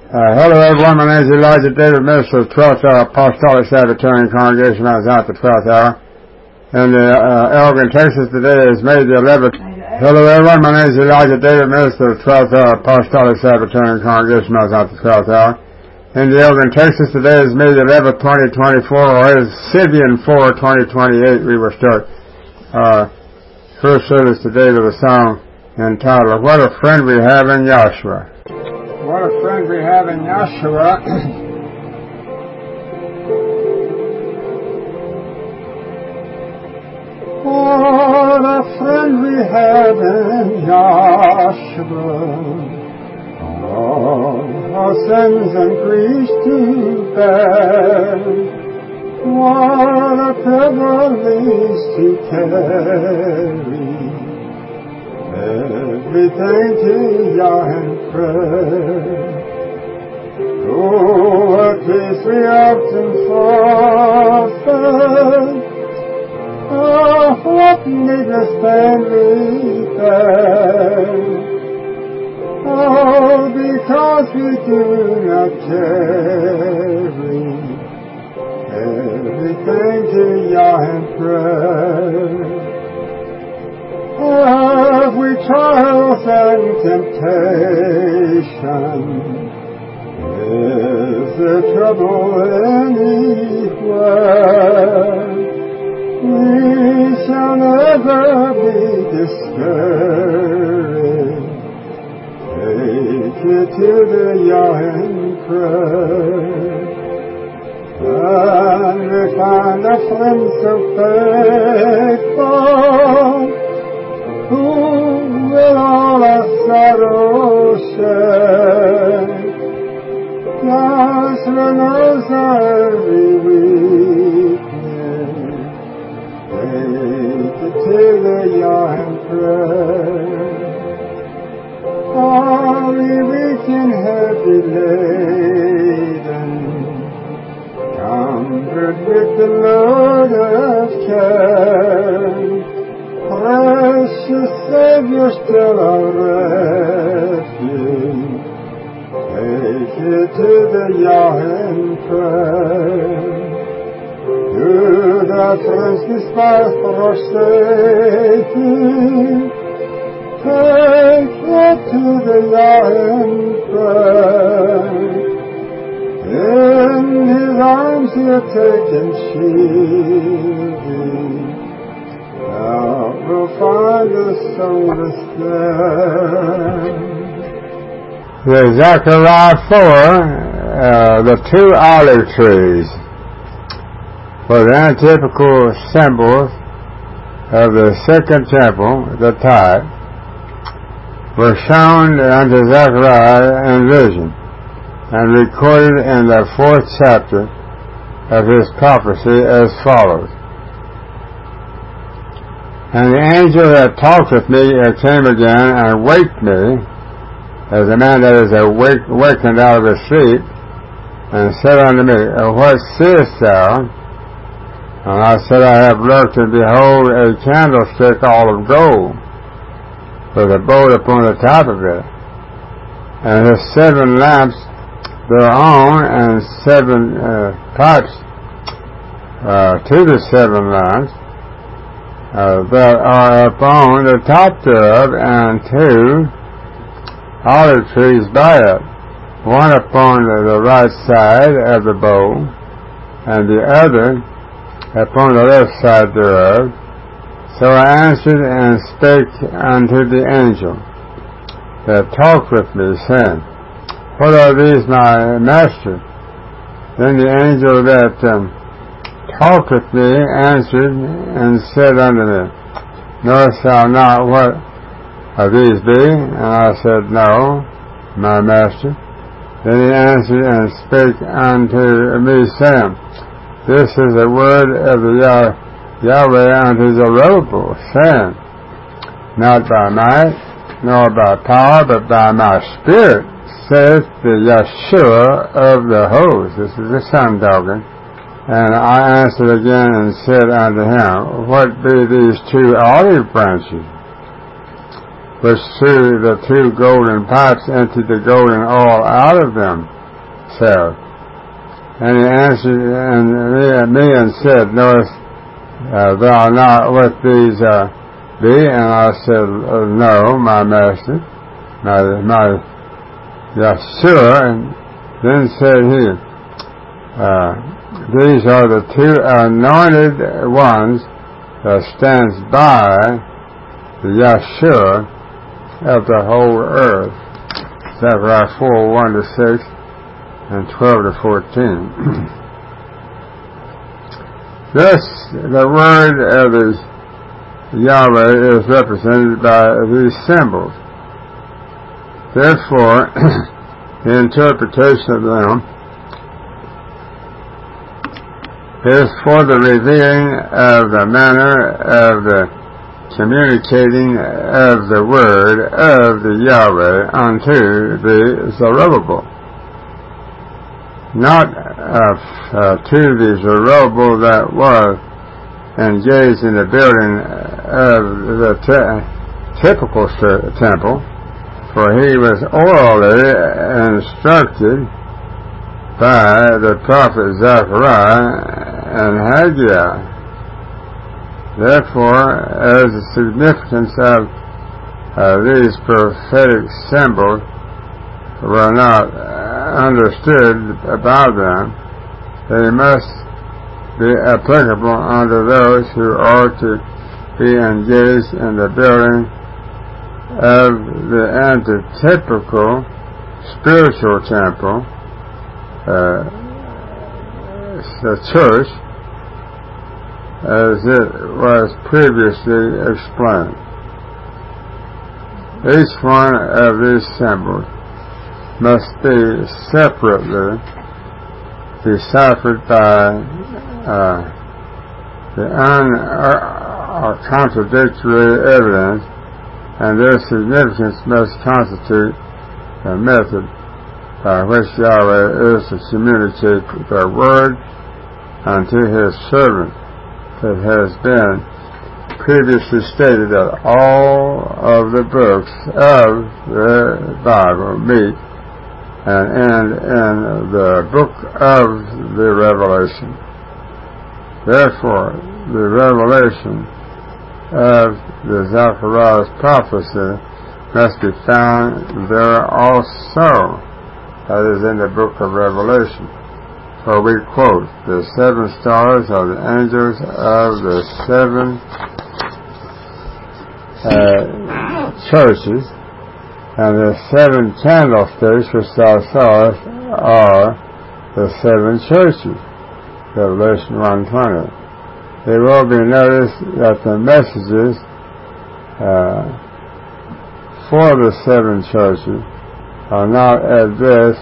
Hello everyone, my name is Elijah David, minister of 12th Hour Apostolic Sabbatarian Congregation. I was out the 12th hour. And Elgin, Texas today is May the 11th. Hello everyone, my name is Elijah David, minister of 12th Hour Apostolic Sabbatarian Congregation. I was out the 12th hour. In the Elgin, Texas today is May the 11th, 2024, or is Sibian 4, 2028. We will start first service today with a song entitled, What a Friend We Have in Yahshua. What a friend we have in Yahshua. What a friend we have in Yahshua. All our sins and griefs to bear. What a privilege to carry everything to Yah in prayer. Oh, a case we often forfeit. Oh, what needless pain we bear. Oh, because we do not carry everything to Yah in prayer. Have we trials and temptation? Is there trouble anywhere? We shall never be discouraged. Take it to the Yah in prayer. And we find a friend so faithful, who will all our sorrows share. Yahshua knows every weakness. Take it to the Yah in prayer. All we weak and heavy laden, comfort with the load of care. Precious Savior, still our refuge. Take it to the Yah in prayer. Do the friends despise forsaking. Take it to the Yah in prayer. In His arms He'll take and shield thee. Thou wilt find the soulless there. The Zechariah 4, the two olive trees, were the antitypical symbols of the second temple, the type, were shown unto Zechariah in vision and recorded in the 4th chapter of his prophecy as follows. And the angel that talked with me came again and waked me, as a man that is awakened out of his sleep, and said unto me, What seest thou? And I said, I have looked, and behold, a candlestick all of gold, with a bowl upon the top of it, and his 7 lamps thereon, and 7 pipes to the 7 lamps, that are upon the top thereof, and 2 olive trees by it, one upon the right side of the bowl, and the other upon the left side thereof. So I answered and spake unto the angel that talked with me, saying, What are these, my master? Then the angel that talked with me answered and said unto me, Knowest thou not what of these be? And I said, No, my master. Then he answered and spake unto me, saying, This is the word of the Yahweh unto Zerubbabel, saying, Not by might, nor by power, but by my spirit, saith the Yeshua of the host. This is the Son talking. And I answered again and said unto him, What be these 2 olive branches, which through the 2 golden pipes emptied the golden oil out of them? said. And he answered me and said, Knowest thou not what these be? And I said, No, my master, my Yeshua. And then said he, these are the two anointed ones that stands by the Yeshua of the whole earth. Zechariah 4:1-6 and 12-14. Thus, the word of the Yahweh is represented by these symbols. Therefore, the interpretation of them is for the revealing of the manner of the communicating of the word of the Yahweh unto the Zerubbabel. Not to the Zerubbabel that was engaged in the building of the typical temple, for he was orally instructed by the prophet Zechariah and Haggai. Therefore, as the significance of these prophetic symbols were not understood by them, they must be applicable unto those who are to be engaged in the building of the antitypical spiritual temple, the church, as it was previously explained. Each one of these symbols must be separately deciphered by the contradictory evidence, and their significance must constitute the method by which Yahweh is to communicate the word unto his servant. It has been previously stated that all of the books of the Bible meet and end in the book of the Revelation. Therefore, the revelation of the Zechariah's prophecy must be found there also, that is in the book of Revelation. For we quote, the 7 stars are the angels of the 7 churches, and the 7 candlesticks which thou sawest are the 7 churches. Revelation 1:20. It will be noticed that the messages for the 7 churches are not addressed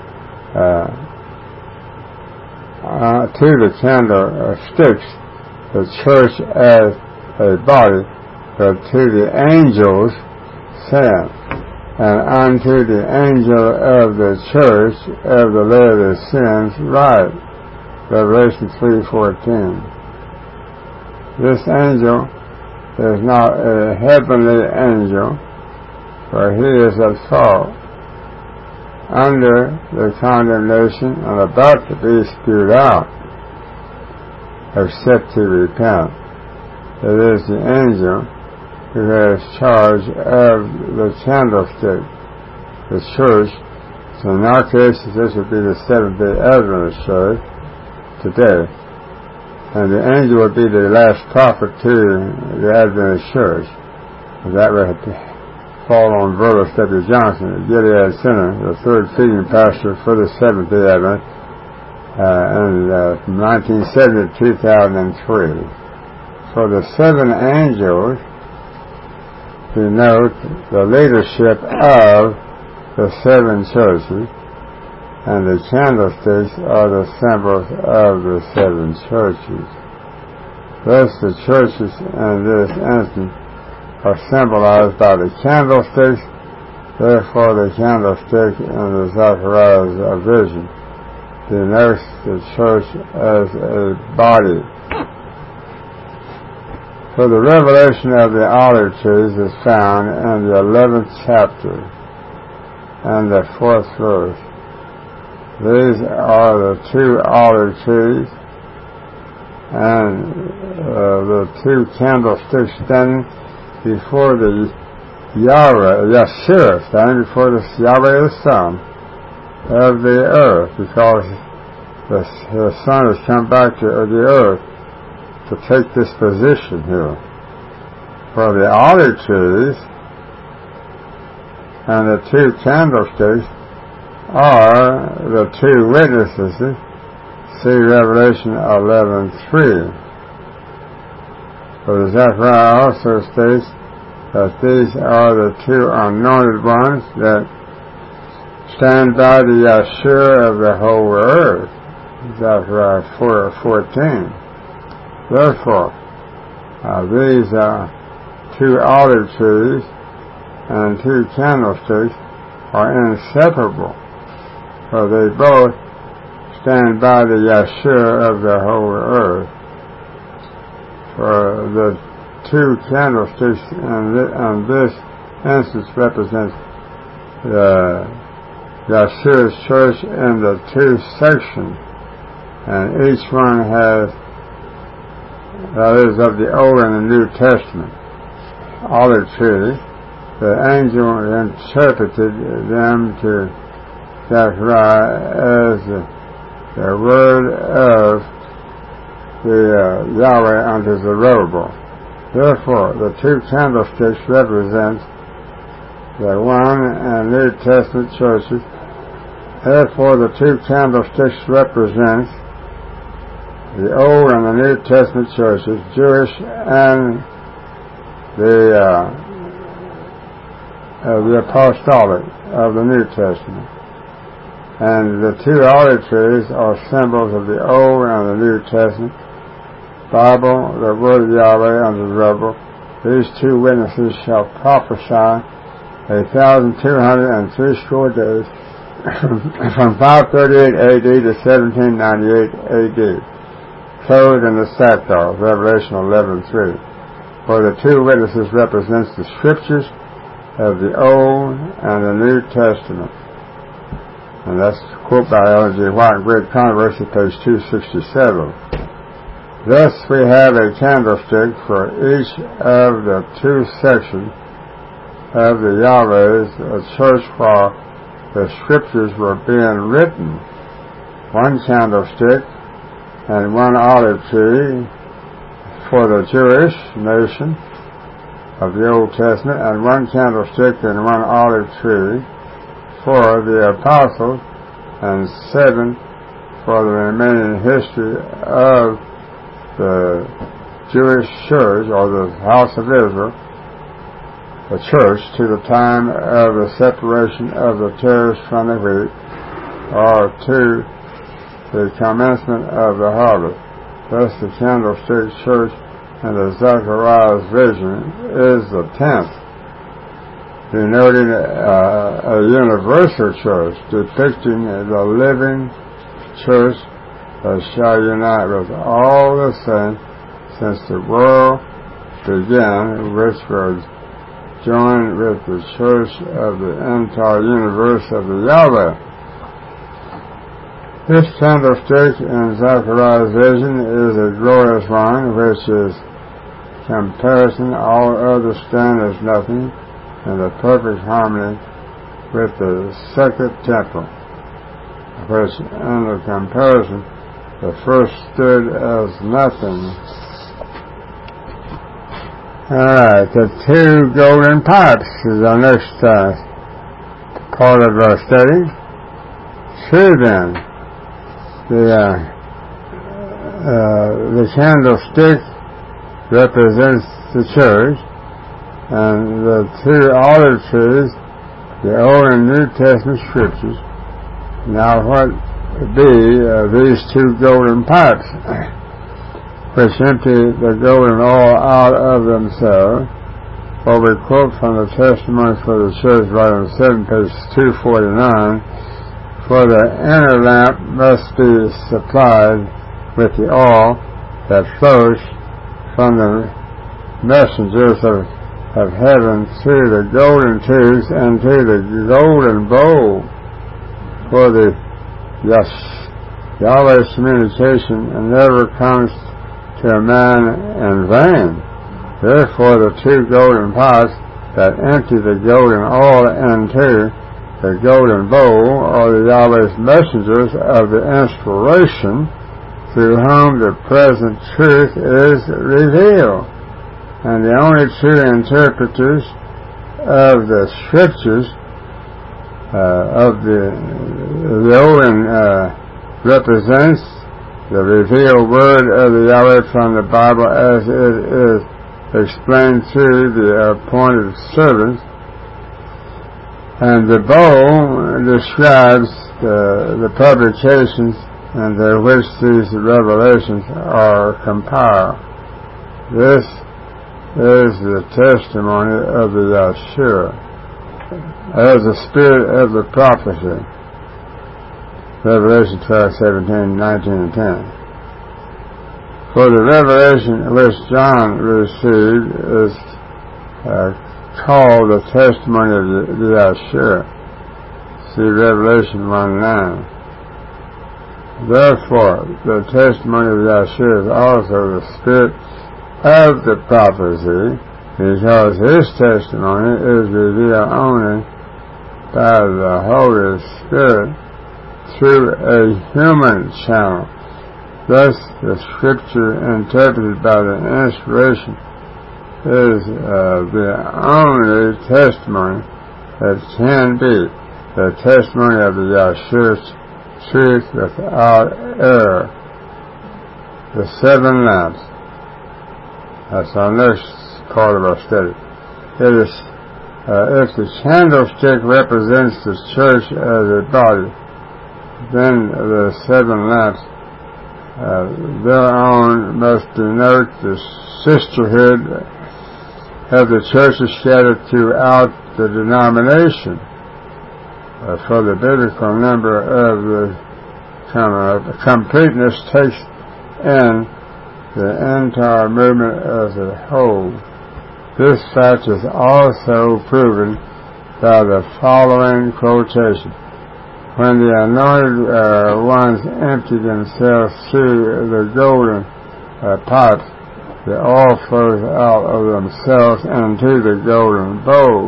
to the candlesticks, the church as a body, but to the angels sent, and unto the angel of the church of the Laodiceans write. Revelation 3:14. This angel is not a heavenly angel, for he is at fault, under the condemnation and about to be spewed out, except to repent. It is the angel who has charge of the candlestick, the church. So in our case, this would be the Seventh-day Adventist church today. And the angel would be the last prophet to the Adventist church. That would fall on Verlis W. Johnson at Gilead Center, the third feeding pastor for the Seventh-day Adventist, from 1970 to 2003. For the 7 angels denote the leadership of the 7 churches, and the candlesticks are the symbols of the 7 churches. Thus, the churches in this instance are symbolized by the candlesticks. Therefore, the candlestick in the Zechariah's vision denotes the church as a body. For the revelation of the olive trees is found in the 11th chapter and the 4th verse. These are the two olive trees and the two candlesticks standing before the Yahshua, standing before the Yahweh the Son of the earth, because the Son has come back to the earth to take this position here. For the olive trees and the two candlesticks are the two witnesses. See Revelation 11:3. For Zechariah also states that these are the two anointed ones that stand by the Yahshua of the whole earth. Zechariah 4:14. Therefore, these two olive trees and two candlesticks are inseparable, for they both stand by the Yahshua of the whole earth. For the two candlesticks in this instance represents the Yahshua's church in the two sections, and each one has, that is, of the Old and the New Testament. Olive tree, the angel interpreted them to Zechariah as the word of the Yahweh unto Zerubbabel. Therefore, the two candlesticks represent the one and New Testament churches. Therefore, the two candlesticks represent the Old and the New Testament churches, Jewish and the apostolic of the New Testament. And the two olive trees are symbols of the Old and the New Testament. Bible, the word of Yahweh unto Zerubbabel. These two witnesses shall prophesy 1,260 days from 538 A.D. to 1798 A.D. clothed in the sackcloth, Revelation 11:3. For the two witnesses represents the scriptures of the Old and the New Testament. And that's a quote by Ellen G. White, Great Controversy, page 267. Thus we have a candlestick for each of the two sections of the Yahweh's church while the scriptures were being written. One candlestick and one olive tree for the Jewish nation of the Old Testament, and one candlestick and one olive tree for the apostles, and 7 for the remaining history of the Jewish church, or the house of Israel, the church, to the time of the separation of the tares from the wheat, or to the commencement of the harvest. Thus the candlestick church in the Zechariah's vision is the 10th, denoting a universal church, depicting the living church that shall unite with all the saints since the world began, which was joined with the church of the entire universe of the Yahweh. This candlestick in Zechariah's vision is a glorious one, which is comparison all others stand as nothing, in the perfect harmony with the second temple, which in the comparison the first stood as nothing. Alright, the two golden pipes is our next part of our study. True then, the candlestick represents the church, and the two olive trees, the Old and New Testament scriptures. Now what be these two golden pipes, which empty the golden oil out of themselves? Well, we quote from the Testimony for the Church, volume 7, page 249, for the inner lamp must be supplied with the oil that flows from the messengers of heaven through the golden tubes and to the golden bowl. For the Yahweh's communication never comes to a man in vain. Therefore, the two golden pots that empty the golden oil into the golden bowl are the Yahweh's messengers of the inspiration through whom the present truth is revealed. And the only true interpreters of the scriptures of the Owen represents the revealed word of the Yahweh from the Bible as it is explained through the appointed servants, and the bowl describes the publications into which these revelations are compiled. This is the testimony of the Yahshua as the spirit of the prophecy. Revelation 12:17, 19, and 10. For the revelation which John received is called the testimony of the Yahshua. See Revelation 1:9. Therefore, the testimony of Yahshua is also the spirit of the prophecy, because his testimony is revealed only by the Holy Spirit through a human channel. Thus, the scripture interpreted by the inspiration is the only testimony that can be the testimony of the Yahshua's truth without error. The seven lamps. That's our next part of our study. It is, if the candlestick represents the church as a body, then the seven lamps thereon must denote the sisterhood of the churches scattered throughout the denomination. For the biblical number of the completeness takes in the entire movement as a whole. This fact is also proven by the following quotation. When the anointed ones empty themselves through the golden pots, the oil flows out of themselves into the golden bowl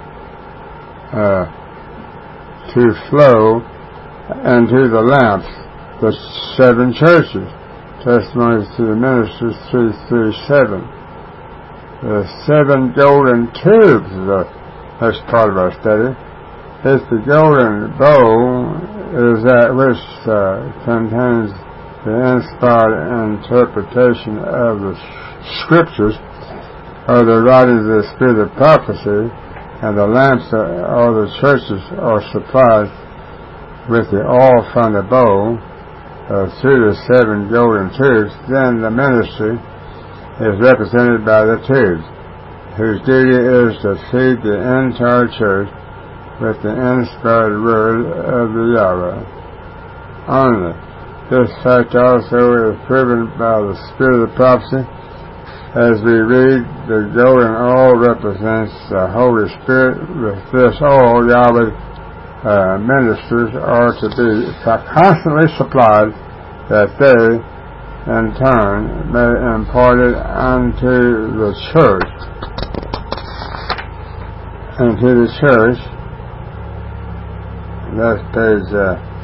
to flow into the lamps, the seven churches. Testimonies to the Ministers 3:7. The seven golden tubes is the next part of our study. If the golden bowl is that which contains the inspired interpretation of the scriptures, or the writings of the spirit of prophecy, and the lamps or the churches are supplied with the oil from the bowl through the seven golden tubes, then the ministry is represented by the tubes, whose duty is to feed the entire church with the inspired word of the Yahweh only. This fact also is proven by the spirit of prophecy. As we read, the golden oil represents the Holy Spirit. With this oil, Yahweh ministers are to be constantly supplied, that they, in turn, may impart it unto the church. That's page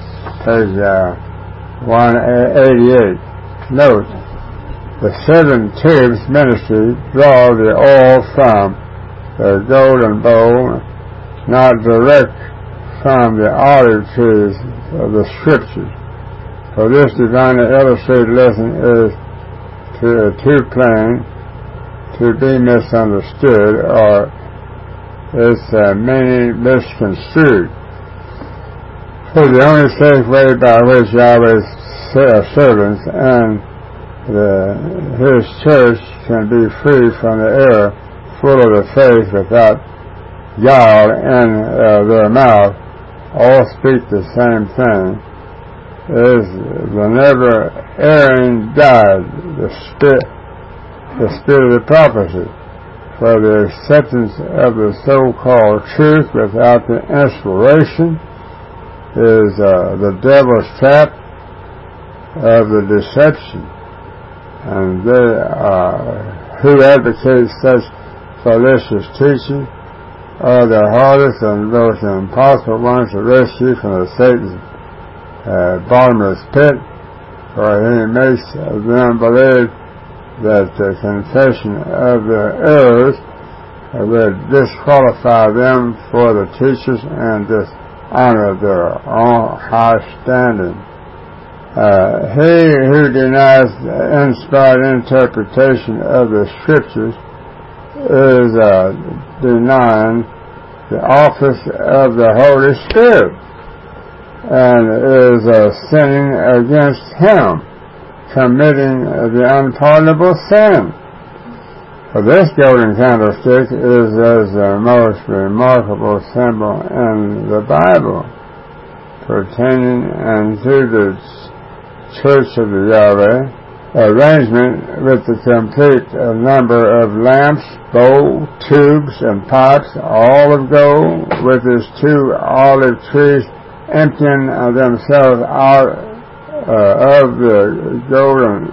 188. Note, the seven tubes ministry draw the oil from the golden bowl, not direct from the olive trees of the scriptures. For this divinely illustrated lesson is too plain to be misunderstood, or its meaning misconstrued. For the only safe way by which Yahweh's servants and his church can be free from the error, full of the faith without guile in their mouth, all speak the same thing, is the never-erring guide, the spirit of prophecy, for the acceptance of the so-called truth without the inspiration is the devil's trap of the deception. And they, who advocates such fallacious teaching are the hardest and most impossible ones to rescue from the Satan's bottomless pit, for he makes them believe that the confession of their errors would disqualify them for the teachers and dishonor their own high standing. He who denies the inspired interpretation of the Scriptures is denying the office of the Holy Spirit and is sinning against Him, committing the unpardonable sin. For this golden candlestick is as the most remarkable symbol in the Bible, pertaining unto the Church of the Yahweh, arrangement with the complete number of lamps, bowl, tubes, and pipes, all of gold, with its 2 olive trees emptying themselves out of the golden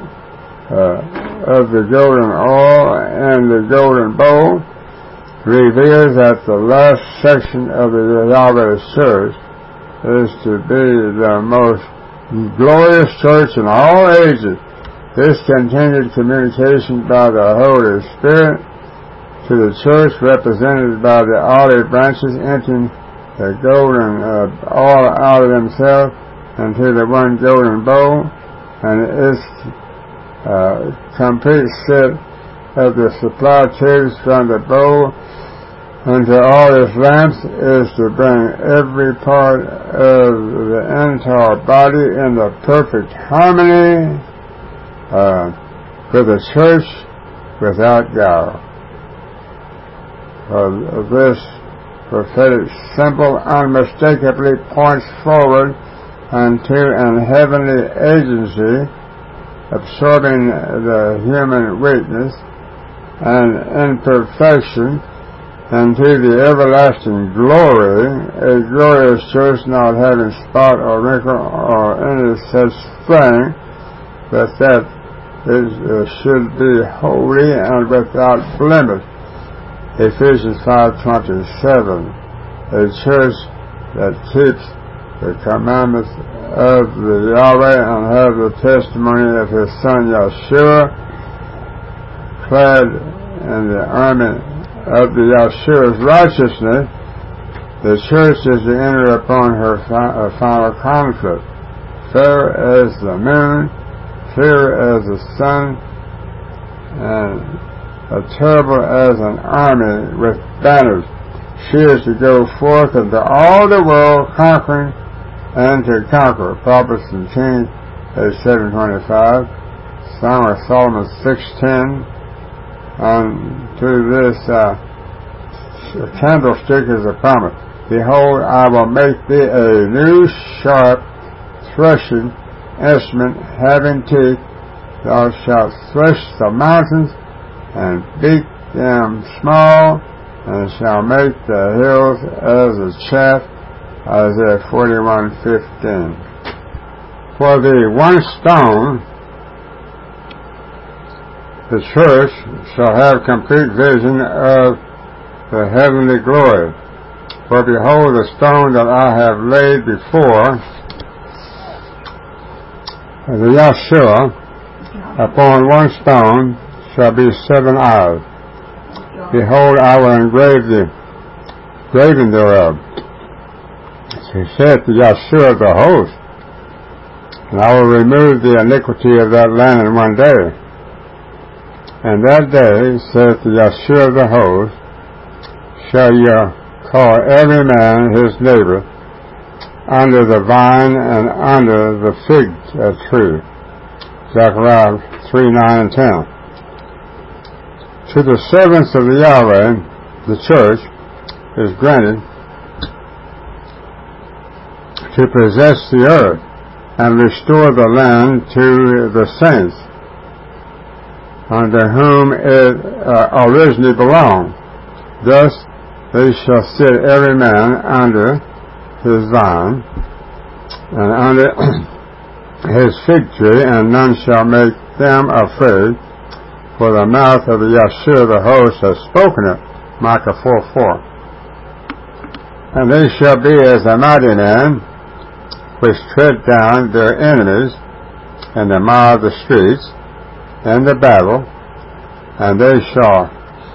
oil and the golden bowl, reveals that the last section of the Yahweh Church is to be the most glorious church in all ages. This continued communication by the Holy Spirit to the church, represented by the olive branches emptying the golden oil out of themselves into the one golden bowl, and its complete set of the supply tubes from the bowl unto all its lamps is to bring every part of the entire body in the perfect harmony with the church without guile. This prophetic symbol unmistakably points forward unto an heavenly agency absorbing the human weakness and imperfection into the everlasting glory, a glorious church not having spot or wrinkle or any such thing, but that it should be holy and without blemish. Ephesians 5:27, a church that keeps the commandments of the Yahweh and have the testimony of His Son Yeshua, clad in the army of the Yeshua's righteousness. The church is to enter upon her final conflict, fair as the moon, clear as the sun, and terrible as an army with banners. She is to go forth into all the world, conquering and to conquer. Proverbs and Kings, page 725. Song of Solomon 6:10. To this candlestick is a promise. Behold, I will make thee a new sharp threshing instrument having teeth. Thou shalt thresh the mountains and beat them small, and shall make the hills as a chaff. Isaiah 41:15. For the one stone, the church shall have complete vision of the heavenly glory. For behold, the stone that I have laid before the Yeshua, upon one stone shall be 7 eyes. Behold, I will engrave the graven thereof. He said to Yeshua the host, and I will remove the iniquity of that land in one day. And that day, saith the Yeshua the host, shall ye call every man his neighbor under the vine and under the fig tree. Zechariah 3:9 and 10. To the servants of the Yahweh, the church, is granted to possess the earth and restore the land to the saints, unto whom it originally belonged. Thus they shall sit every man under his vine and under his fig tree, and none shall make them afraid, for the mouth of the Yahshua the host has spoken it. Micah 4:4. And they shall be as a mighty man, which tread down their enemies in the mire of the streets, in the battle, and they shall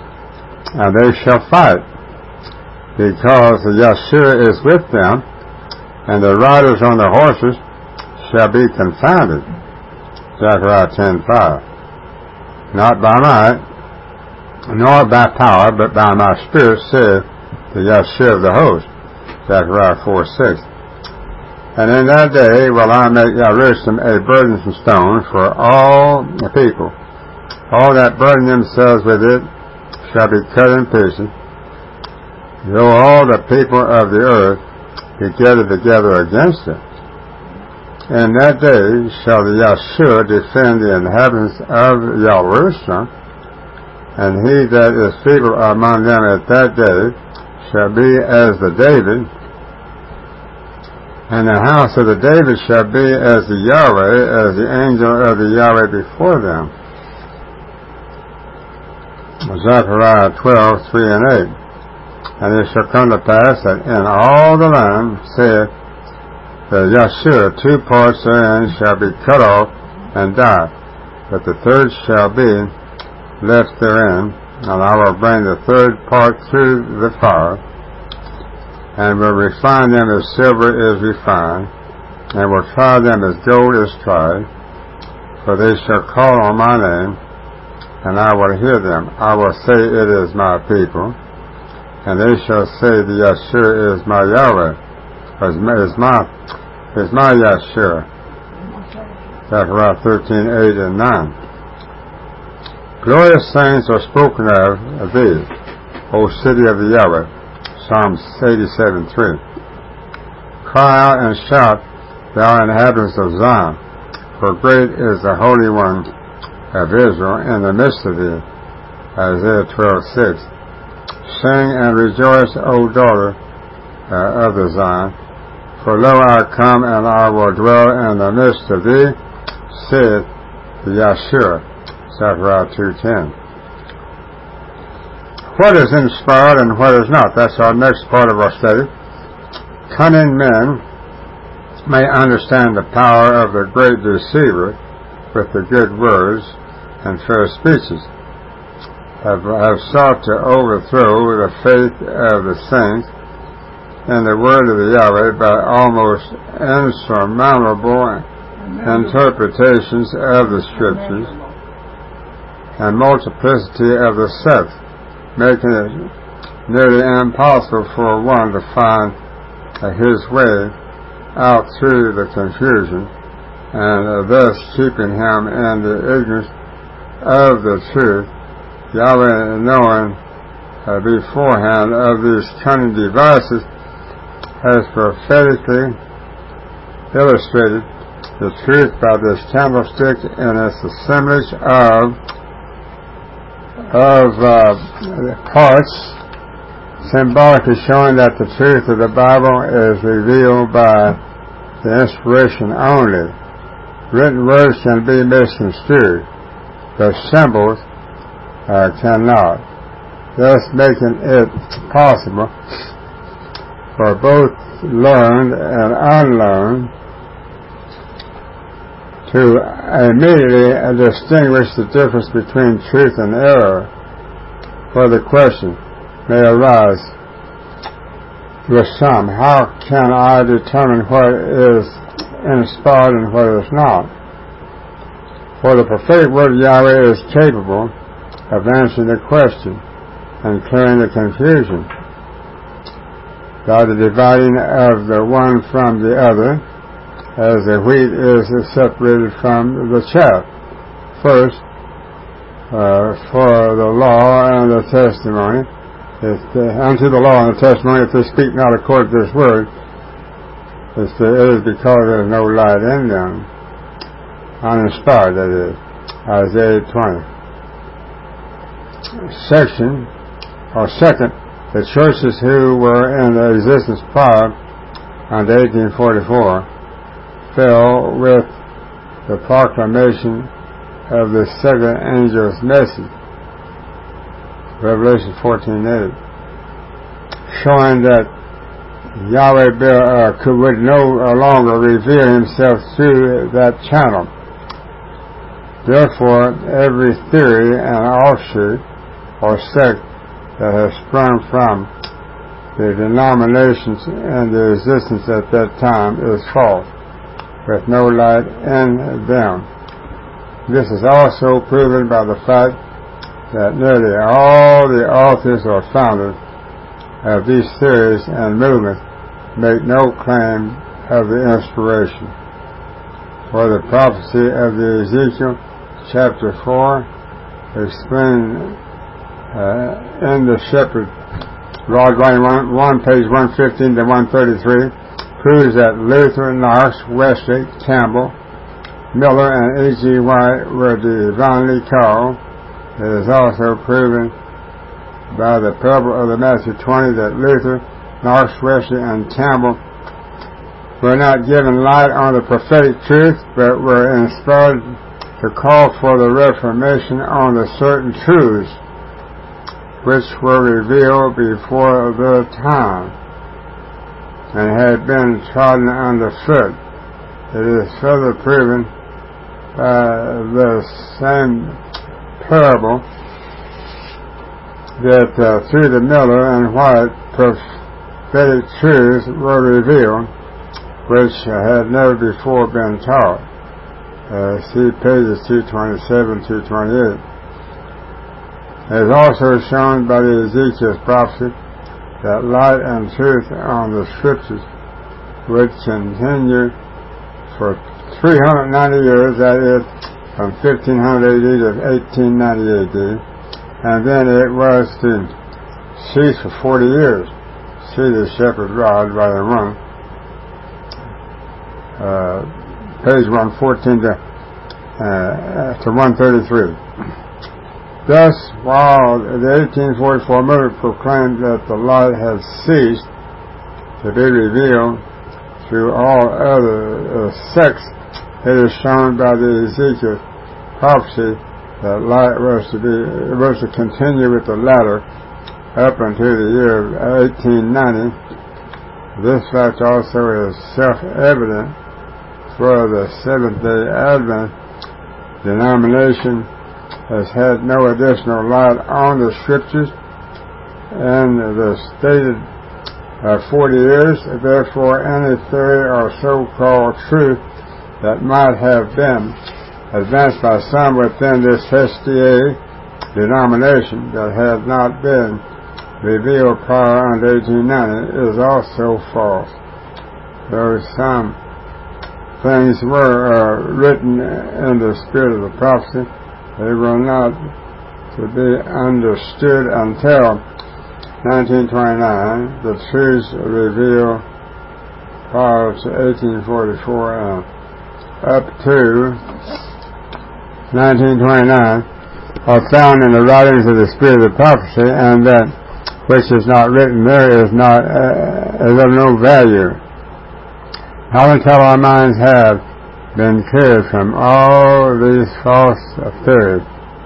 fight, because the Yahshua is with them, and the riders on the horses shall be confounded. Zechariah 10:5. Not by might, nor by power, but by my Spirit, saith the Yahshua of the host. Zechariah 4:6. And in that day will I make Jerusalem a burdensome stone for all the people. All that burden themselves with it shall be cut in pieces, though all the people of the earth be gathered together against it. In that day shall the Yahshua defend the inhabitants of Jerusalem, and he that is feeble among them at that day shall be as the David, and the house of the David shall be as the Yahweh, as the angel of the Yahweh before them. Zechariah 12:3-8. And it shall come to pass that in all the land, saith the Yahshua, 2 parts therein shall be cut off and die, but the third shall be left therein, and I will bring the third part through the fire, and will refine them as silver is refined, and will try them as gold is tried, for they shall call on my name, and I will hear them. I will say, it is my people, and they shall say, the Yahshua is my Yahweh, is my Yahshua. Zechariah 13:8-9. Glorious things are spoken of thee, O city of the Yahweh. Psalms 87:3. Cry out and shout, thou inhabitants of Zion, for great is the Holy One of Israel in the midst of thee. Isaiah 12:6. Sing and rejoice, O daughter of the Zion, for lo, I come, and I will dwell in the midst of thee, saith the Yahshua. Zechariah 2:10. What is inspired and what is not? That's our next part of our study. Cunning men may understand the power of the great deceiver with the good words and fair speeches, have sought to overthrow the faith of the saints in the word of the Yahweh by almost insurmountable interpretations of the Scriptures and multiplicity of the sects, making it nearly impossible for one to find his way out through the confusion, and thus keeping him in the ignorance of the truth. Yahweh, knowing beforehand of these cunning devices, has prophetically illustrated the truth by this candlestick in its assemblage of parts, symbolically showing that the truth of the Bible is revealed by the inspiration only. Written words can be misconstrued, but symbols cannot, thus making it possible for both learned and unlearned to immediately distinguish the difference between truth and error. For the question may arise with some, how can I determine what is inspired and what is not? For the prophetic word of Yahweh is capable of answering the question and clearing the confusion by the dividing of the one from the other, as the wheat is separated from the chaff. First, for the law and the testimony, unto the law and the testimony, if they speak not according to this word, it is because there is no light in them. Uninspired, that is. Isaiah 20. Second, the churches who were in existence prior unto 1844 fell with the proclamation of the second angel's message, Revelation 14:8, showing that Yahweh would no longer reveal himself through that channel. Therefore, every theory and offshoot or sect that has sprung from the denominations and the existence at that time is false, with no light in them. This is also proven by the fact that nearly all the authors or founders of these theories and movements make no claim of the inspiration. For the prophecy of the Ezekiel chapter 4 explained in the Shepherd Rod Volume 1, page 115 to 133, proves that Luther, Knox, Wesley, Campbell, Miller, and E.G. White were divinely called. It is also proven by the parable of the Matthew 20 that Luther, Knox, Wesley, and Campbell were not given light on the prophetic truth, but were inspired to call for the reformation on the certain truths which were revealed before their time and had been trodden underfoot. It is further proven by the same parable that through the Miller and White prophetic truths were revealed which had never before been taught. See pages 227-228. It is also shown by the Ezekiel's prophecy that light and truth on the scriptures would continue for 390 years, that is, from 1500 AD to 1890 AD, and then it was to cease for 40 years. See the Shepherd Rod, Volume 1. Page 114 to 133. Thus, while the 1844 movement proclaimed that the light had ceased to be revealed through all other sects, it is shown by the Ezekiel prophecy that light was to continue with the latter up until the year of 1890. This fact also is self-evident, for the Seventh-day Advent denomination has had no additional light on the Scriptures in the stated 40 years. Therefore, any theory or so-called truth that might have been advanced by some within this SDA denomination that had not been revealed prior to 1890 is also false. Though some things were written in the spirit of the prophecy, they were not to be understood until 1929. The truths revealed prior to 1844 and up to 1929 are found in the writings of the spirit of the prophecy, and that which is not written there is of no value. Not until our minds have been cleared from all these false theories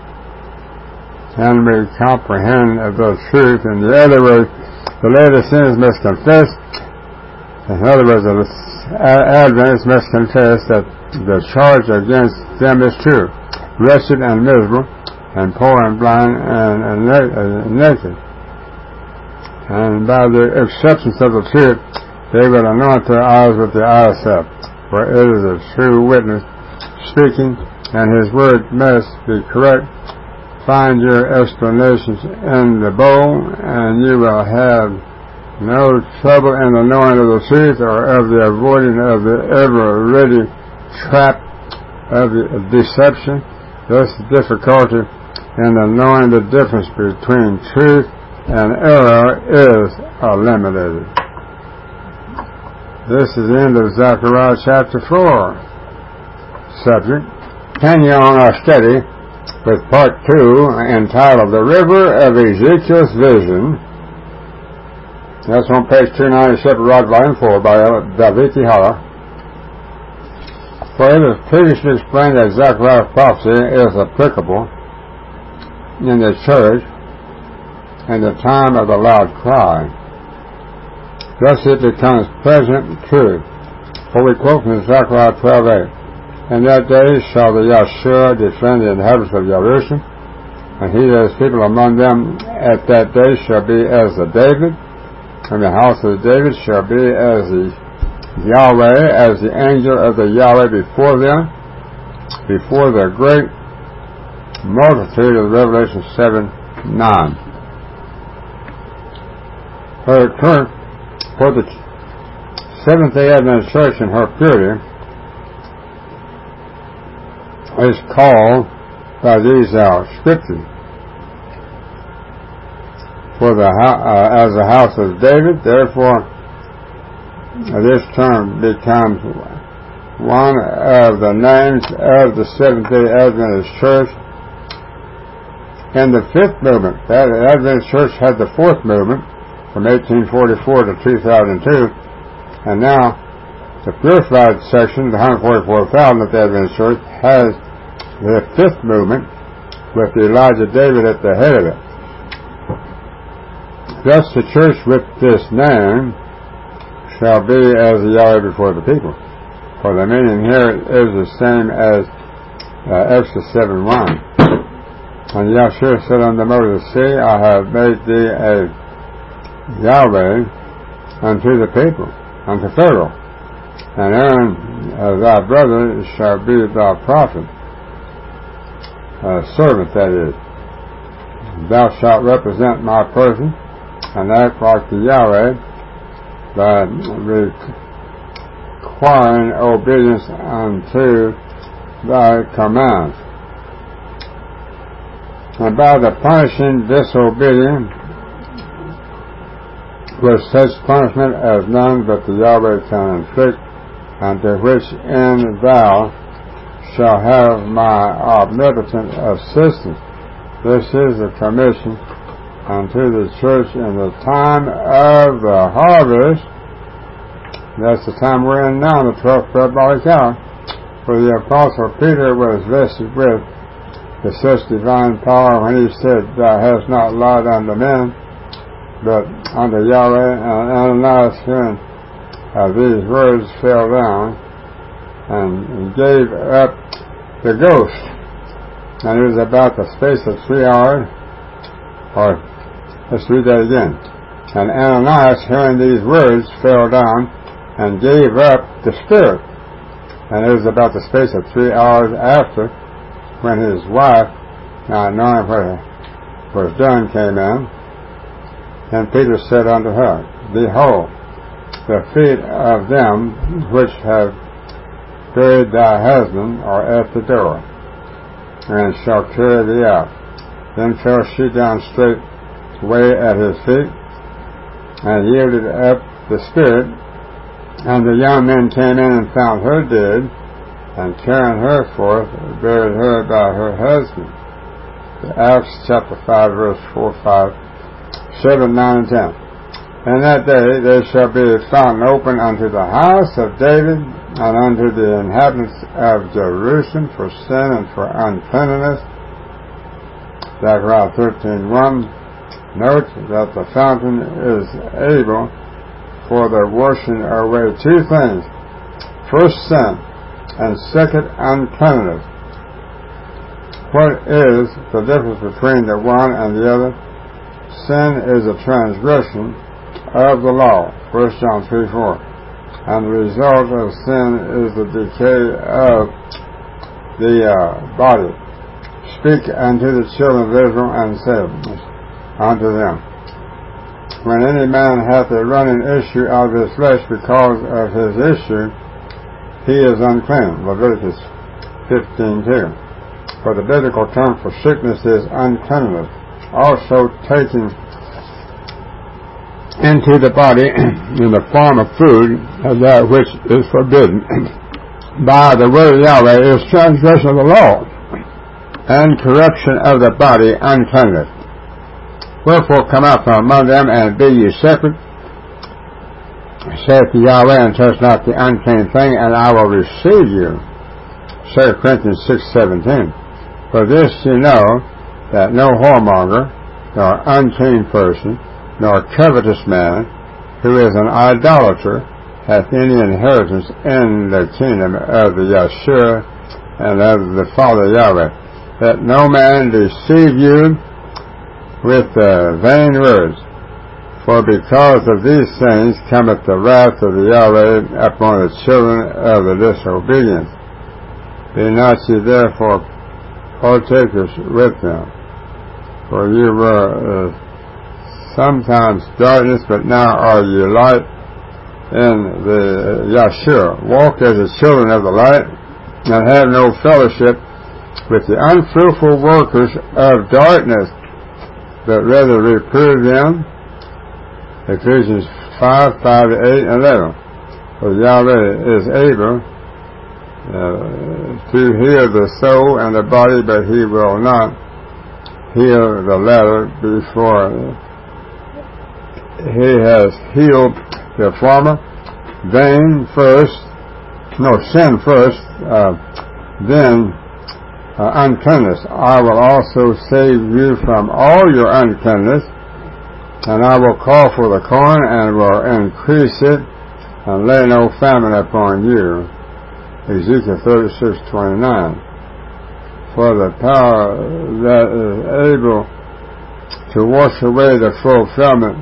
can we comprehend the truth. In other words, the later sinners must confess. In other words, the Adventists must confess that the charge against them is true, wretched and miserable, and poor and blind and naked. And by the acceptance of the truth, they will anoint their eyes with the eye salve, for it is a true witness speaking, and his word must be correct. Find your explanations in the bowl, and you will have no trouble in the knowing of the truth or of the avoiding of the ever-ready trap of the deception. Thus, the difficulty in the knowing the difference between truth and error is eliminated. This is the end of Zechariah chapter 4. Subject: continue on our study with part 2, entitled The River of Ezekiel's Vision. That's on page 290, Shepherd Rod, Volume 4, by David Hala. For it is previously explained that Zechariah's prophecy is applicable in the church in the time of the loud cry. Thus it becomes present truth. For we quote from Zechariah 12:8, "In that day shall the Yahshua defend the inhabitants of Jerusalem, and he that is people among them at that day shall be as the David, and the house of David shall be as the Yahweh, as the angel of the Yahweh before them, before the great multitude" of Revelation 7:9. For the Seventh-day Adventist Church in her purity is called by these scriptures for as the house of David. Therefore, this term becomes one of the names of the Seventh-day Adventist Church. In the fifth movement, the Adventist Church had the fourth movement from 1844 to 2002, and now the purified section, the 144,000 of the Adventist Church, has the fifth movement with Elijah David at the head of it. Thus the church with this name shall be as the Yahweh before the people. For the meaning here is the same as Exodus 7:1. And Yahshua said unto Moses, "See, I have made thee a Yahweh unto the people, unto Pharaoh, and Aaron thy brother shall be thy prophet," servant that is. "Thou shalt represent my person, and act like the Yahweh, by requiring obedience unto thy commands, and by the punishing disobedience with such punishment as none but the Yahweh can inflict, and to which end thou shalt have my omnipotent assistance." This is the commission unto the church in the time of the harvest. That's the time we're in now, the 12th parabolic hour, for the Apostle Peter was vested with such divine power when he said, "Thou hast not lied unto men, but unto Yahweh." And Ananias, hearing these words, fell down and gave up the ghost. And it was about the space of 3 hours, or let's read that again. "And Ananias, hearing these words, fell down and gave up the spirit. And it was about the space of 3 hours after, when his wife, not knowing what was done, came in. And Peter said unto her, Behold, the feet of them which have buried thy husband are at the door, and shall carry thee out. Then fell she down straightway at his feet, and yielded up the spirit. And the young men came in and found her dead, and carrying her forth, buried her by her husband. Acts chapter 5, verse 4, 5, 7, 9, and 10. In that day there shall be a fountain open unto the house of David, and unto the inhabitants of Jerusalem for sin and for uncleanness. Zechariah 13:1. Note that the fountain is able for the washing away two things: first, sin, and second, uncleanness. What is the difference between the one and the other? Sin is a transgression of the law, 1 John 3:4, and the result of sin is the decay of the body. Speak unto the children of Israel, and say unto them, When any man hath a running issue out of his flesh because of his issue, he is unclean. Leviticus 15:2. For the biblical term for sickness is uncleanness, also taking into the body in the form of food that which is forbidden by the word of Yahweh is transgression of the law, and corruption of the body, uncleanness. Wherefore come out from among them, and be ye separate, saith the Yahweh, and touch not the unclean thing, and I will receive you, 2 Corinthians 6:17. For this you know, that no whoremonger, nor unclean person, nor covetous man, who is an idolater, hath any inheritance in the kingdom of the Yeshua and of the Father Yahweh. That no man deceive you with vain words. For because of these things cometh the wrath of the Yahweh upon the children of the disobedient. Be not ye therefore partakers with them. For you were sometimes darkness, but now are ye light in the Yeshua. Walk as the children of the light, and have no fellowship with the unfruitful workers of darkness, but rather reprove them. Ephesians 5:5-8 and 11. For Yahweh is able to heal the soul and the body, but he will not heal the latter before he has healed the former. Sin first, then uncleanness. I will also save you from all your uncleanness, and I will call for the corn and will increase it, and lay no famine upon you. Ezekiel 36:29. For the power that is able to wash away the fulfillment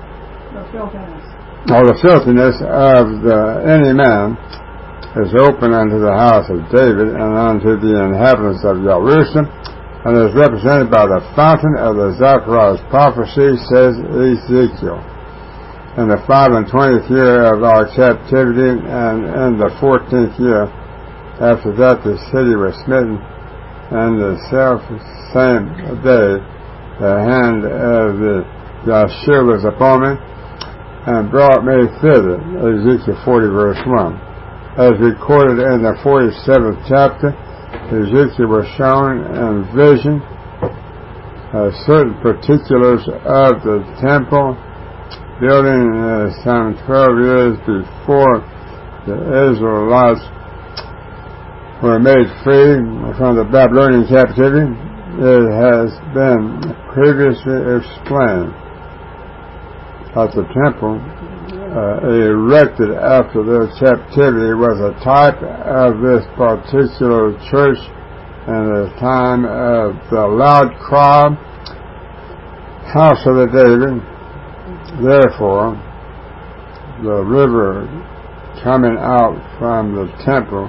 or the filthiness of any man is open unto the house of David and unto the inhabitants of Jerusalem, and is represented by the fountain of the Zechariah's prophecy, says Ezekiel. In the 25th year of our captivity, and in the 14th year after that, the city was smitten, and the self-same day the hand of the Yeshua was upon me, and brought me thither. Ezekiel 40:1. As recorded in the 47th chapter, Ezekiel was shown in vision certain particulars of the temple building some 12 years before the Israelites were made free from the Babylonian captivity. It has been previously explained that the temple erected after their captivity was a type of this particular church in the time of the loud cry, house of the David. Therefore, the river coming out from the temple,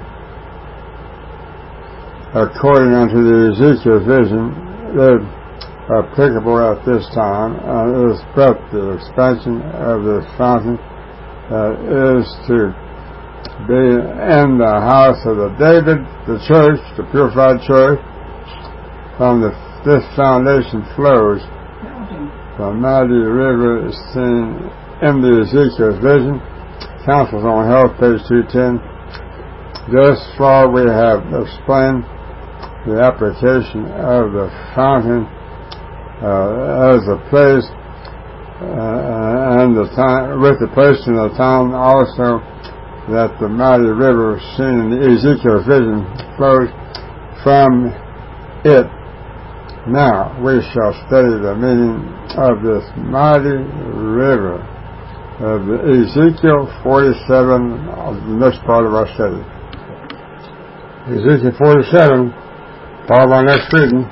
according unto the Ezekiel vision, is applicable at this time, and is but the expansion of this fountain that is to be in the house of the David, the church, the purified church. From this foundation flows the mighty river seen in the Ezekiel vision. Councils on Health, page 210. Thus far we have explained the application of the fountain as a place and the time, with the place and the time also, that the mighty river seen in the Ezekiel vision flows from it. Now we shall study the meaning of this mighty river of the Ezekiel 47, the next part of our study. Ezekiel 47, part of our next reading,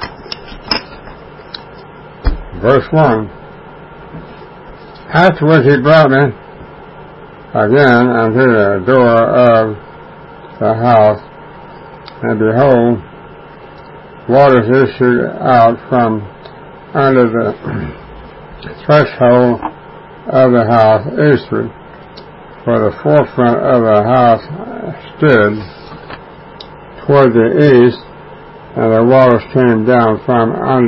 verse 1. Afterwards he brought me again unto the door of the house, and behold, waters issued out from under the threshold of the house eastward, for the forefront of the house stood toward the east, and the waters came down from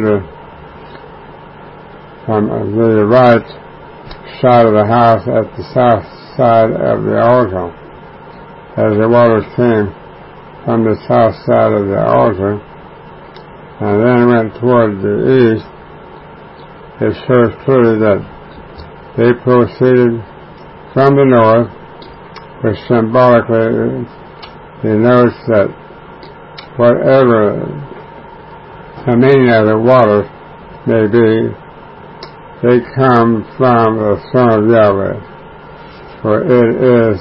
the right side of the house at the south side of the altar. As the waters came from the south side of the altar and then went toward the east, it shows clearly that they proceeded from the north, which symbolically denotes that whatever the meaning of the waters may be, they come from the Son of Yahweh, for it is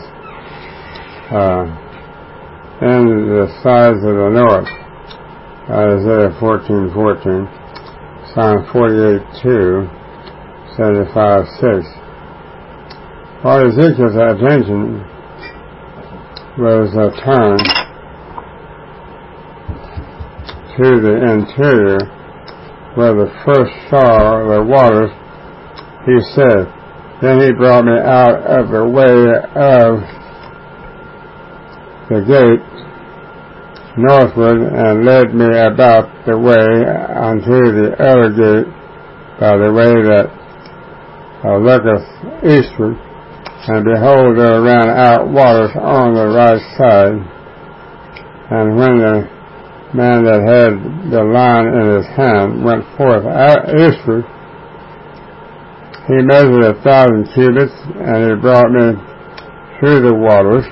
in the sides of the north. Isaiah 14:14, Psalm 48:2, 75:6. While Ezekiel's attention was turned to the interior, where the first saw the waters, he said, "Then he brought me out of the way of the gate northward, and led me about the way unto the other gate by the way that looketh eastward. And behold, there ran out waters on the right side. And when the man that had the line in his hand went forth eastward, he measured 1,000 cubits, and he brought me through the waters.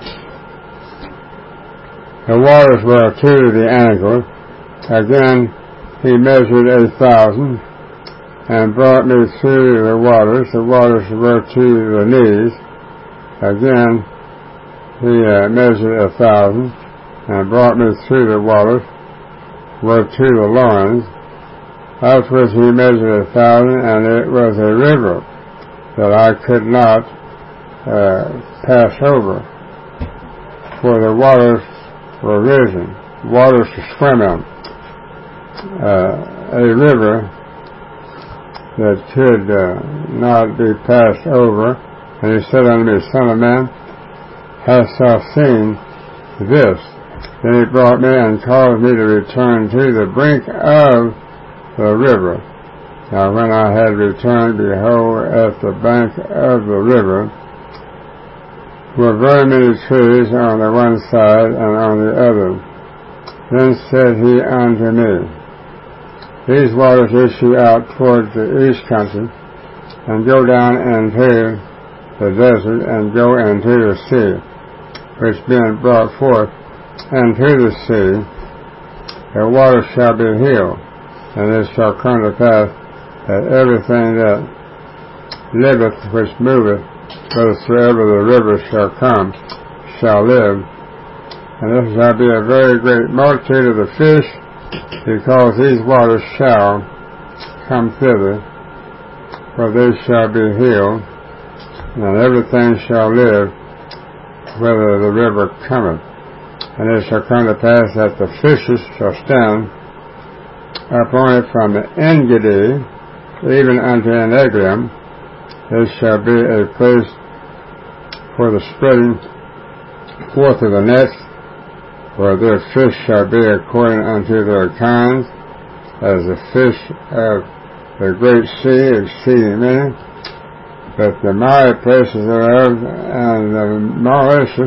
The waters were to the ankle. Again, he measured 1,000, and brought me through the waters. The waters were to the knees. Again, he measured 1,000, and brought me through the waters, were to the loins. Afterwards he measured 1,000, and it was a river that I could not pass over, for the waters were risen, waters to swim in. A river that could not be passed over. And he said unto me, Son of man, hast thou seen this? Then he brought me and caused me to return to the brink of the river. Now when I had returned, behold, at the bank of the river were very many trees on the one side and on the other. Then said he unto me, These waters issue out towards the east country, and go down into the desert, and go into the sea, which being brought forth into the sea, the waters shall be healed. And it shall come to pass that everything that liveth which moveth, wheresoever the river shall come, shall live. And there shall be a very great multitude of the fish, because these waters shall come thither, for they shall be healed, and everything shall live, whether the river cometh. And it shall come to pass that the fishes shall stand upon it from the En-gedi even unto En-eglaim. There shall be a place for the spreading forth of the nets, where their fish shall be according unto their kinds, as the fish of the great sea, exceeding many. But the mighty places thereof and the marshes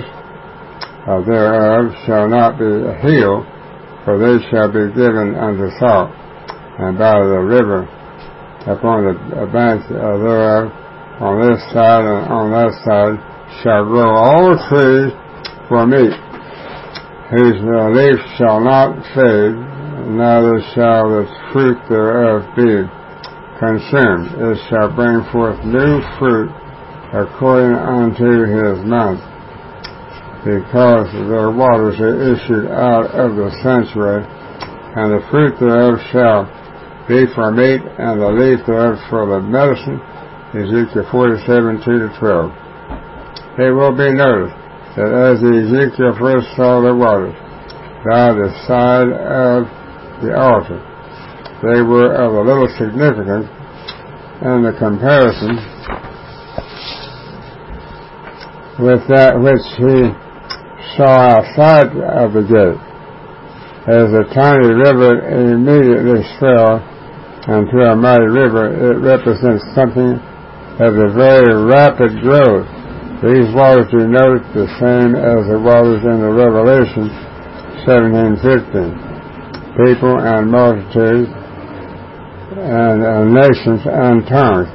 thereof shall not be healed, for they shall be given unto salt. And by the river upon the banks thereof, on this side and on that side, shall grow all the trees for meat, whose leaf shall not fade, neither shall the fruit thereof be consumed. It shall bring forth new fruit according unto his month, because their waters are issued out of the sanctuary, and the fruit thereof shall be for meat, and the leaf thereof for the medicine. Ezekiel 47:2-12. It will be noticed that as Ezekiel first saw the waters by the side of the altar, they were of a little significance in the comparison with that which he saw outside of the gate. As a tiny river immediately swelled into a mighty river, it represents something of a very rapid growth. These waters denote the same as the waters in the Revelation 17:15. People and multitudes and nations and tongues.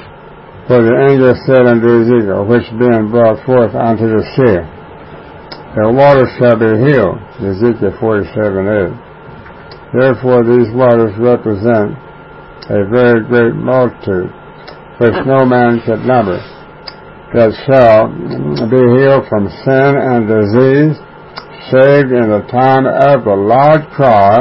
For the angel said unto Ezekiel, which being brought forth unto the sea, the waters shall be healed. Ezekiel 47:8. Therefore these waters represent a very great multitude, which no man can number, that shall be healed from sin and disease, saved in the time of the loud cry,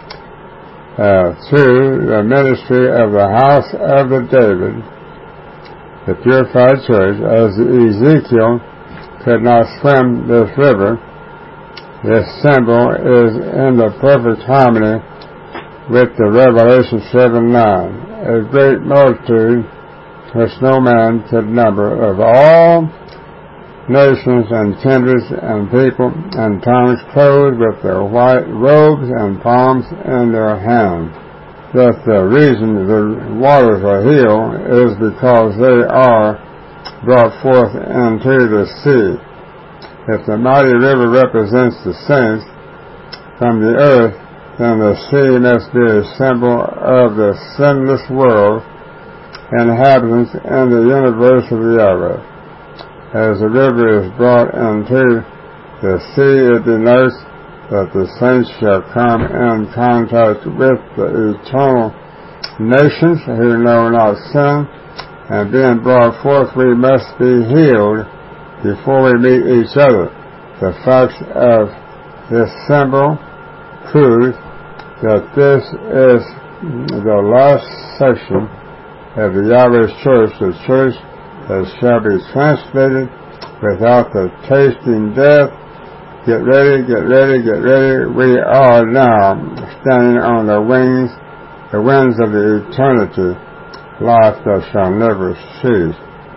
through the ministry of the house of the David, the purified church. As Ezekiel could not swim this river, this symbol is in the perfect harmony with the Revelation 7:9, a great multitude which no man could number, of all nations and kindreds and people and tongues, clothed with their white robes and palms in their hands. That the reason the waters are healed is because they are brought forth into the sea. If the mighty river represents the saints from the earth, then the sea must be a symbol of the sinless world, inhabitants in the universe of Yahweh. As the river is brought into the sea, it denotes that the saints shall come in contact with the eternal nations who know not sin, and being brought forth we must be healed before we meet each other. The facts of this symbol prove that this is the last section of the Yahweh's church, the church that shall be translated without the tasting death. Get ready, get ready, get ready. We are now standing on the winds of the eternity, life that shall never cease.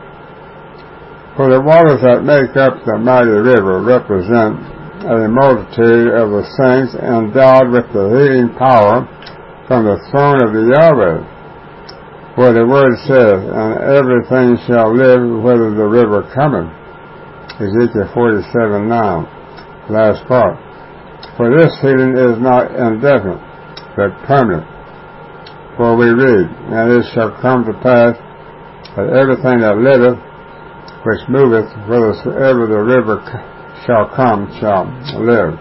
For the waters that make up the mighty river represent a multitude of the saints endowed with the healing power from the throne of the Yahweh. For the word says, and everything shall live whither the river cometh. Ezekiel 47:9, last part. For this healing is not indefinite, but permanent. For we read, and it shall come to pass that everything that liveth, which moveth whithersoever the river shall come, shall live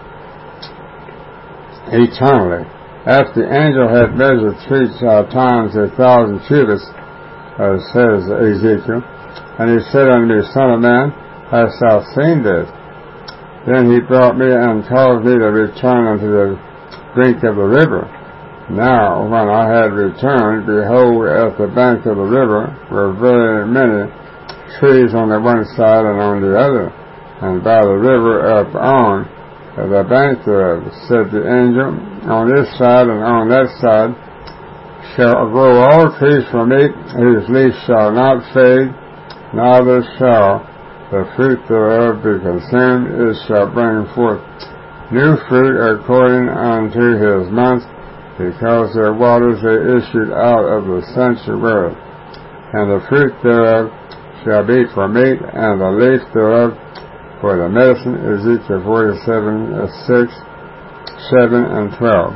eternally. After the angel had measured 3 times 1,000 cubits, says Ezekiel, and he said unto me, Son of man, hast thou seen this? Then he brought me and caused me to return unto the brink of the river. Now, when I had returned, behold, at the bank of the river were very many trees on the one side and on the other, and by the river up on the bank thereof. Said the angel, on this side and on that side shall grow all trees for meat, whose leaves shall not fade, neither shall the fruit thereof be consumed. It shall bring forth new fruit according unto his months, because their waters are issued out of the sanctuary. And the fruit thereof shall be for meat, and the leaf thereof for the medicine. Ezekiel 47:6, 7, and 12.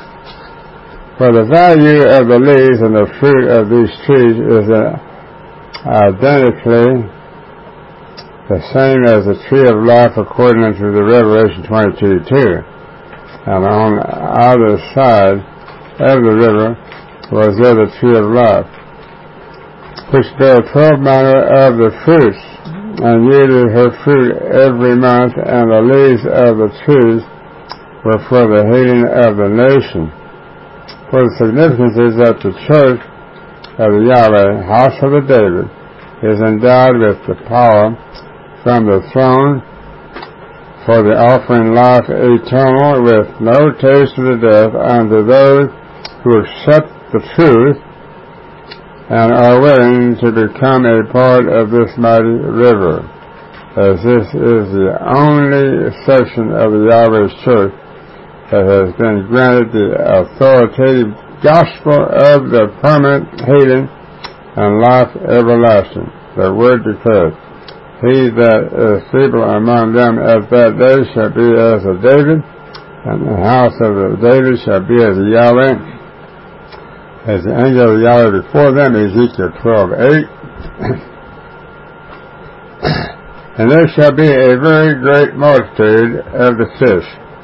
For the value of the leaves and the fruit of these trees is identically the same as the tree of life according to the Revelation 22:2. And on either side of the river was there the tree of life, which bare 12 manner of the fruits, and yielded her fruit every month, and the leaves of the trees were for the healing of the nation. For the significance is that the church of the Yahweh, house of the David, is endowed with the power from the throne for the offering life eternal with no taste of the death unto those who accept the truth and are willing to become a part of this mighty river, as this is the only section of the Yahweh's church that has been granted the authoritative gospel of the permanent healing and life everlasting. The word declares, he that is feeble among them at that day shall be as a David, and the house of the David shall be as a Yahweh, as the angel of Yahweh before them. Ezekiel 12:8. And there shall be a very great multitude of the fish,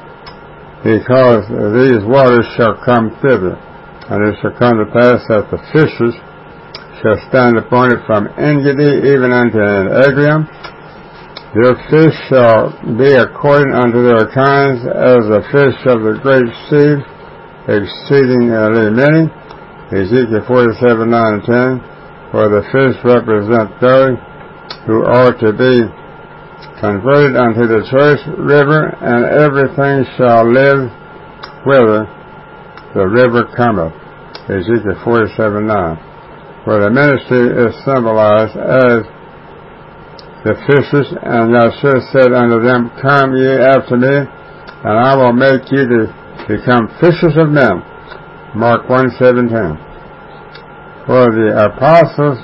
because these waters shall come thither. And it shall come to pass that the fishers shall stand upon it from Engedi even unto Egrium. Their fish shall be according unto their kinds as the fish of the great sea, exceedingly many. Ezekiel 47:9 and 10. For the fish represent those who are to be converted unto the choice river, and everything shall live whither the river cometh. Ezekiel 47:9. For the ministry is symbolized as the fishers, and Yahshua said unto them, Come ye after me, and I will make you to become fishers of men. Mark 1:17. For the apostles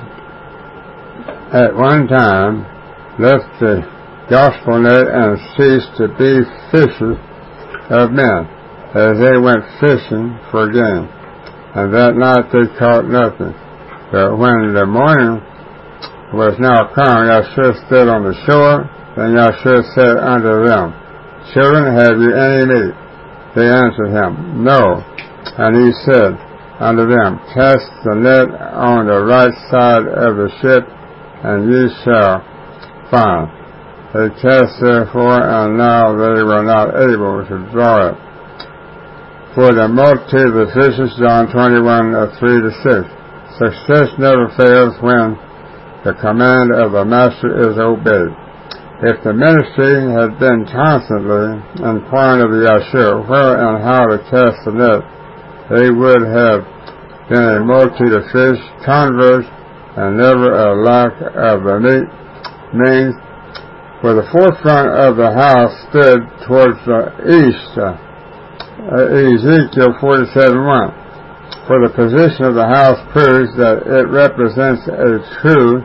at one time left the gospel net and ceased to be fishers of men, as they went fishing for game. And that night they caught nothing. But when the morning was now come, Yahshua stood on the shore. Then Yahshua said unto them, Children, have you any meat? They answered him, No. And he said unto them, Cast the net on the right side of the ship, and ye shall find. They cast therefore, and now they were not able to draw it. For the multitude of the fishes, John 21:3-6. Success never fails when the command of the Master is obeyed. If the ministry had been constantly inquiring of the Yahshua where and how to cast the net, they would have been a multitude of fish, converts, and never a lack of the means. For the forefront of the house stood towards the east, Ezekiel 47:1. For the position of the house proves that it represents a true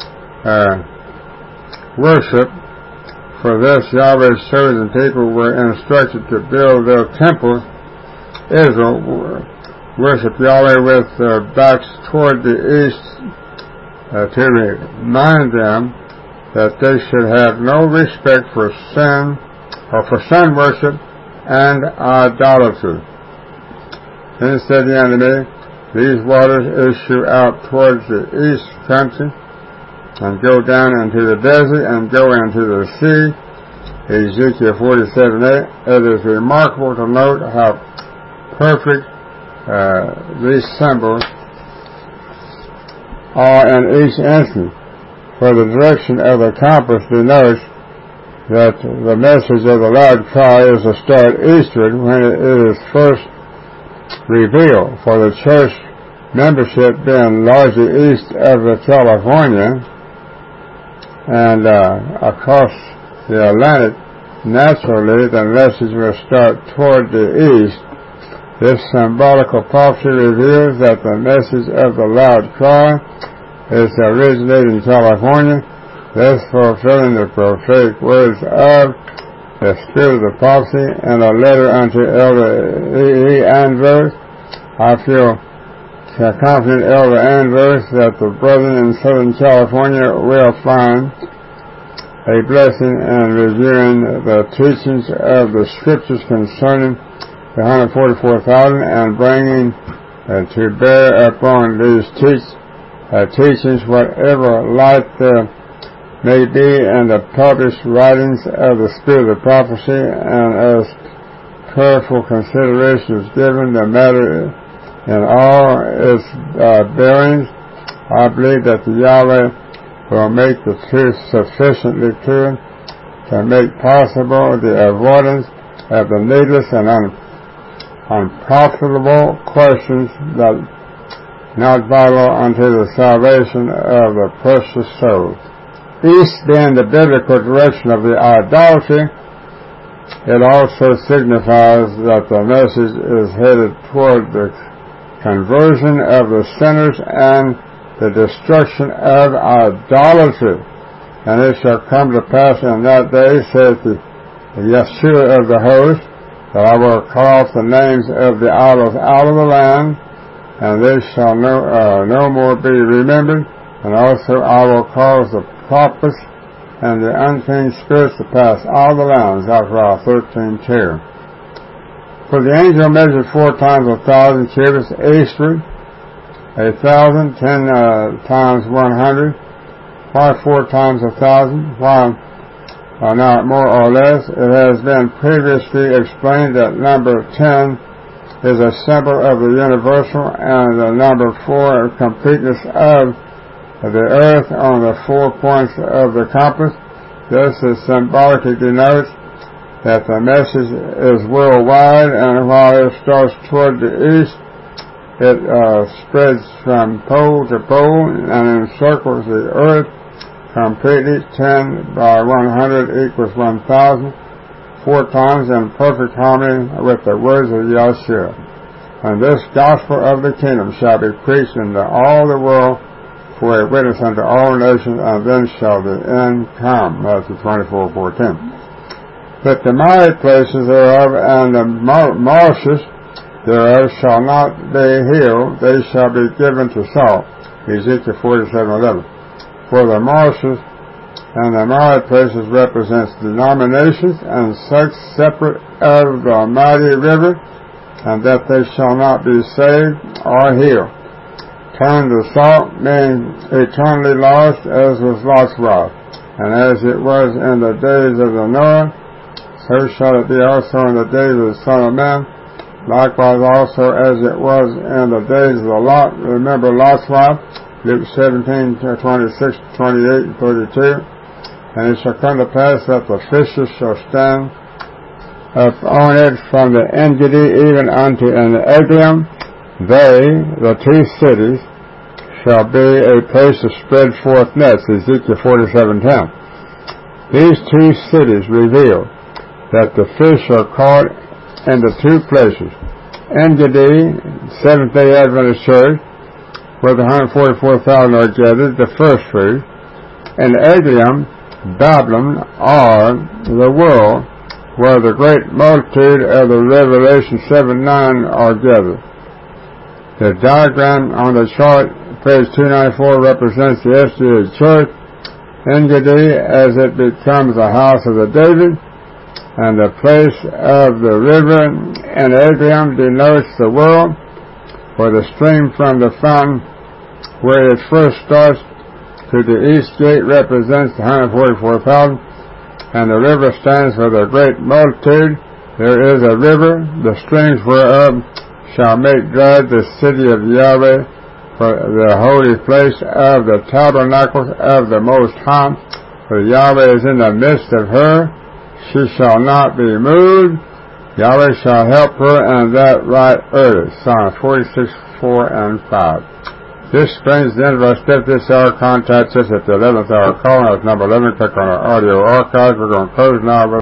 worship. For this Yahweh's chosen people were instructed to build their temples. Israel worshiped Yahweh with their backs toward the east to remind them that they should have no respect for sin or for sun worship and idolatry. Then said he unto me, These waters issue out towards the east country, and go down into the desert, and go into the sea. Ezekiel 47:8. It is remarkable to note how perfect these symbols are in each instance. For the direction of the compass denotes that the message of the loud cry is to start eastward when it is first revealed. For the church membership being largely east of the California and across the Atlantic, naturally the message will start toward the east. This symbolical prophecy reveals that the message of the loud cry is to originate in California, thus fulfilling the prophetic words of the spirit of the prophecy. In a letter unto Elder E. Andrews, I feel confident, Elder Andrews, that the brethren in Southern California will find a blessing in reviewing the teachings of the Scriptures concerning the 144,000 and bringing to bear upon these teachings whatever light there may be in the published writings of the Spirit of Prophecy, and as careful consideration is given the matter in all its bearings, I believe that the Yahweh will make the truth sufficiently clear to make possible the avoidance of the needless and unprofitable questions that not vital unto the salvation of the precious souls. East being the biblical direction of the idolatry, it also signifies that the message is headed toward the conversion of the sinners and the destruction of idolatry. And it shall come to pass in that day, saith the Yeshua of the host, that I will cut off the names of the idols out of the land, and they shall no more be remembered. And also I will cause the prophets and the unclean spirits to pass all the lands, Zechariah 13:2. For the angel measured 4 times 1,000 cubits eastward, 1,000, 10 times 100. Why 4 times 1,000? Why not more or less? It has been previously explained that number 10 is a symbol of the universal, and the number 4 of completeness of the earth on the 4 points of the compass. This is symbolically denotes that the message is worldwide, and while it starts toward the east, it spreads from pole to pole and encircles the earth completely. 10 by 100 equals 1,000, 4 times in perfect harmony with the words of Yeshua. And this gospel of the kingdom shall be preached into all the world for a witness unto all nations, and then shall the end come. Matthew 24:14. But the mighty places thereof and the marshes thereof shall not be healed, they shall be given to salt. Ezekiel 47:11. For the marshes and the mighty places represents denominations and sects separate of the mighty river, and that they shall not be saved or healed. Turned to salt, meaning eternally lost, as was Lot's wife. And as it was in the days of the Noah, so shall it be also in the days of the Son of Man. Likewise also as it was in the days of the Lot. Remember Lot's wife, Luke 17:26, 28, and 32. And it shall come to pass that the fishes shall stand up on it from the En-gedi even unto En-eglaim. They, the 2 cities, shall be a place to spread forth nets. Ezekiel 47:10. These 2 cities reveal that the fish are caught in the 2 places. En-gedi, Seventh-day Adventist Church, where the 144,000 are gathered, the first fruit, and En-eglaim, Babylon, are the world, where the great multitude of the Revelation 7:9 are gathered. The diagram on the chart, page 294, represents the SDA church. En-gedi, as it becomes the house of the David, and the place of the river, and En-eglaim denotes the world, for the stream from the fountain where it first starts to the east gate represents the 144,000, and the river stands for the great multitude. There is a river, the streams whereof shall make glad the city of Yahweh, for the holy place of the tabernacle of the Most High. For Yahweh is in the midst of her, she shall not be moved. Yahweh shall help her, and that right early. Psalm 46:4 and 5. This brings the end of our step this hour. Contact us at the 11th hour call. That's number 11. Click on our audio archives. We're going to close now.